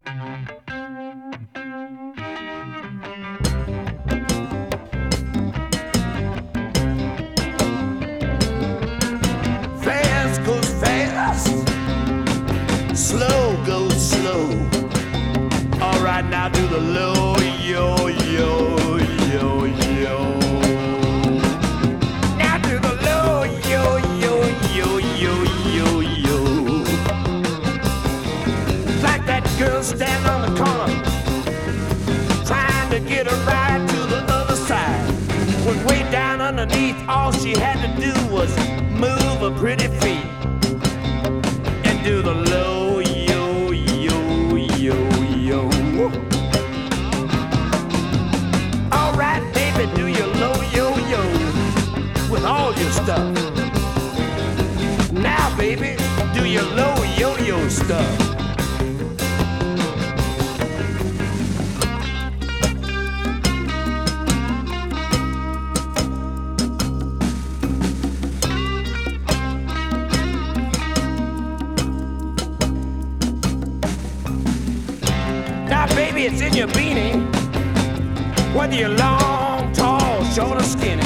Fast goes fast, slow goes slow. All right, now do the low, yo, yo, yo, yo. Now do the low, yo, yo, yo, yo, yo, yo. Like that girl standing on the corner, trying to get a ride to the other side. When way down underneath, all she had to do was move her pretty feet and do the low, yo, yo, yo, yo. All right, baby, do your low, yo, yo with all your stuff. Now, baby, do your low, yo, yo stuff. Now, baby, it's in your beanie, whether you're long, tall, short, or skinny.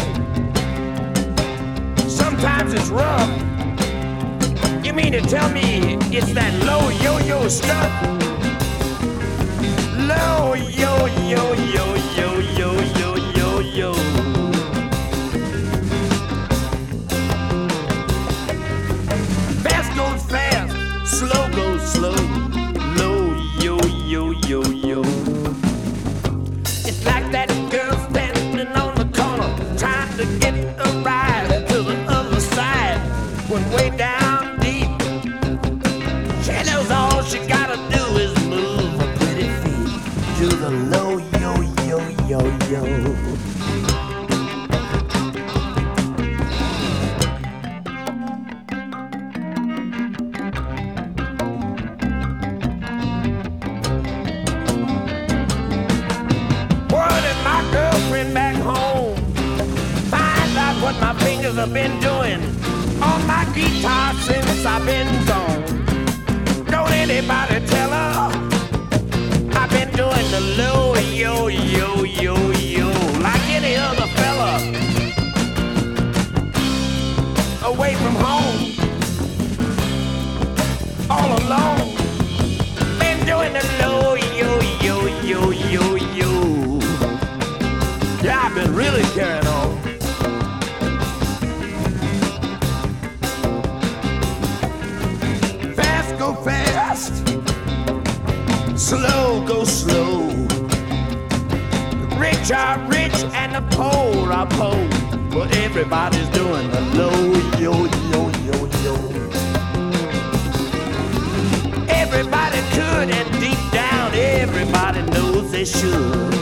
Sometimes it's rough. You mean to tell me it's that low yo-yo stuff? Low yo-yo-yo-yo-yo-yo-yo. Fast goes fast, slow goes slow. Low yo-yo-yo-yo. It's like that girl standing on the corner, trying to get a ride to the other side. When way down deep, she knows all she gotta do is move her pretty feet to the low yo-yo-yo-yo. Back home, find out what my fingers have been doing on my guitar since I've been gone. Don't anybody tell her I've been doing the low yo yo yo yo like any other fella away from home, all alone. Been doing the low yo yo yo yo yo. Yeah, I've been really carrying on. Fast go fast, slow go slow. The rich are rich and the poor are poor, but everybody's doing the low yo yo yo yo. Everybody could, and deep down everybody knows they should.